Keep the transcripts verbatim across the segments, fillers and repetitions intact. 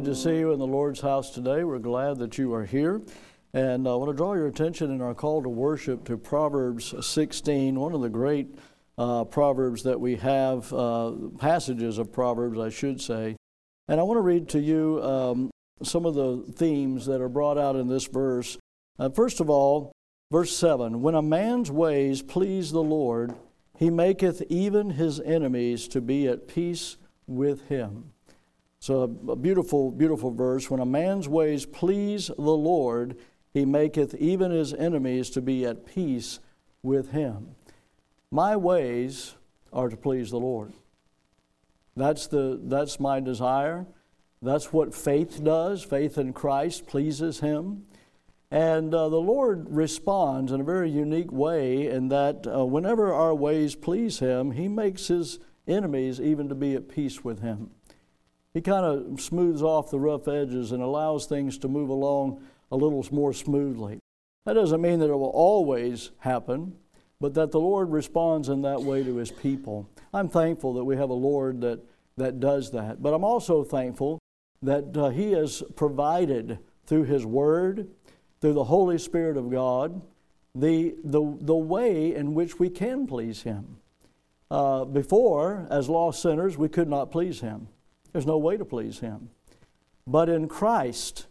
good to see you in the Lord's house today. We're glad that you are here. And I want to draw your attention in our call to worship to Proverbs sixteen, one of the great uh, Proverbs that we have, uh, passages of Proverbs, I should say. And I want to read to you um, some of the themes that are brought out in this verse. Uh, first of all, verse seven, when a man's ways please the Lord, he maketh even his enemies to be at peace with him. So a beautiful, beautiful verse. When a man's ways please the Lord, he maketh even his enemies to be at peace with him. My ways are to please the Lord. That's the that's my desire. That's what faith does. Faith in Christ pleases him. And uh, the Lord responds in a very unique way in that uh, whenever our ways please him, he makes his enemies even to be at peace with him. He kind of smooths off the rough edges and allows things to move along a little more smoothly. That doesn't mean that it will always happen, but that the Lord responds in that way to his people. I'm thankful that we have a Lord that, that does that. But I'm also thankful that uh, he has provided through his word, through the Holy Spirit of God, the, the, the way in which we can please him. Uh, before, as lost sinners, we could not please him. There's no way to please him. But in Christ,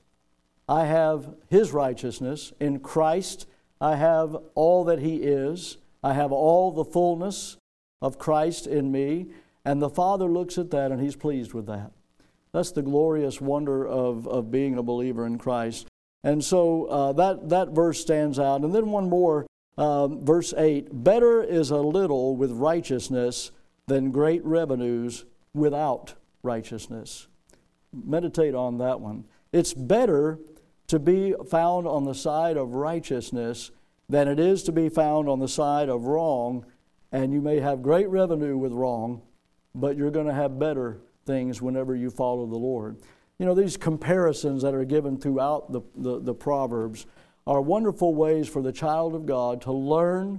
I have his righteousness. In Christ, I have all that he is. I have all the fullness of Christ in me. And the Father looks at that and he's pleased with that. That's the glorious wonder of, of being a believer in Christ. And so uh, that, that verse stands out. And then one more, um, verse eight. Better is a little with righteousness than great revenues without righteousness. Meditate on that one. It's better to be found on the side of righteousness than it is to be found on the side of wrong. And you may have great revenue with wrong, but you're going to have better things whenever you follow the Lord. You know, these comparisons that are given throughout the, the, the Proverbs are wonderful ways for the child of God to learn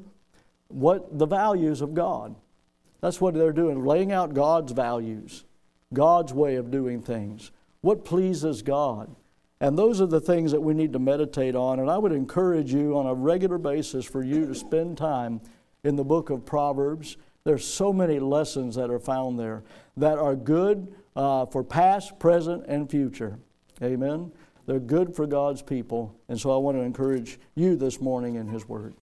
what the values of God. That's what they're doing, laying out God's values, God's way of doing things, what pleases God. And those are the things that we need to meditate on. And I would encourage you on a regular basis for you to spend time in the book of Proverbs. There's so many lessons that are found there that are good uh, for past, present, and future. Amen? They're good for God's people. And so I want to encourage you this morning in his word.